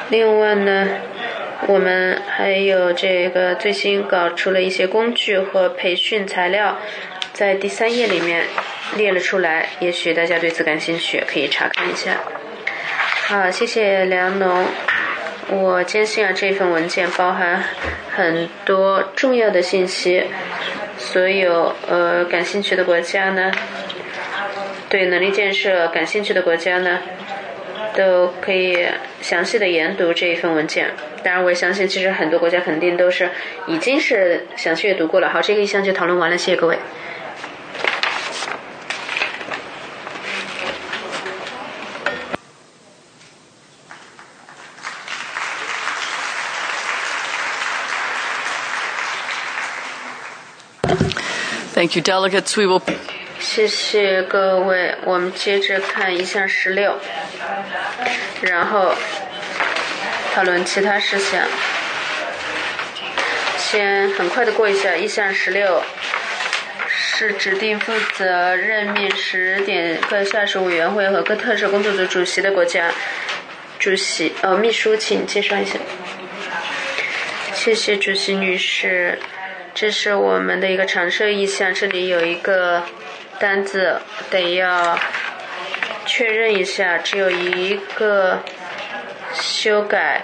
另外呢，我们还有这个最新搞出了一些工具和培训材料，在第3页里面列了出来，也许大家对此感兴趣，可以查看一下。好，谢谢梁农。我坚信这份文件包含很多重要的信息，所有感兴趣的国家呢，对能力建设感兴趣的国家呢，都可以详细的研读这一份文件。当然我也相信其实很多国家肯定都是已经是详细阅读过了。好，这个一项就讨论完了，谢谢各位。 Thank you, delegates. We will. 谢谢各位，我们接着看1项16，然后讨论其他事项。先很快的过一下1项16，是指定负责任命10点各下属委员会和各特设工作组主席的国家主席。秘书请介绍一下。谢谢主席女士。这是我们的一个常设意向，这里有一个单子得要确认一下，只有一个修改，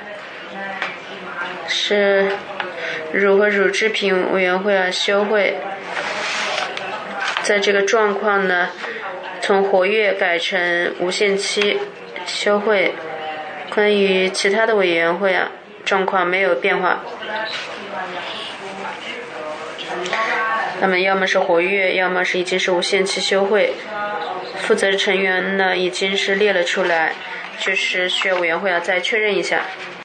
是乳和乳制品委员会休会。在这个状况呢，从活跃改成无限期休会。关于其他的委员会状况没有变化。他们要么是活跃，要么是已经是无限期休会。负责成员呢已经是列了出来，就是需要委员会再确认一下。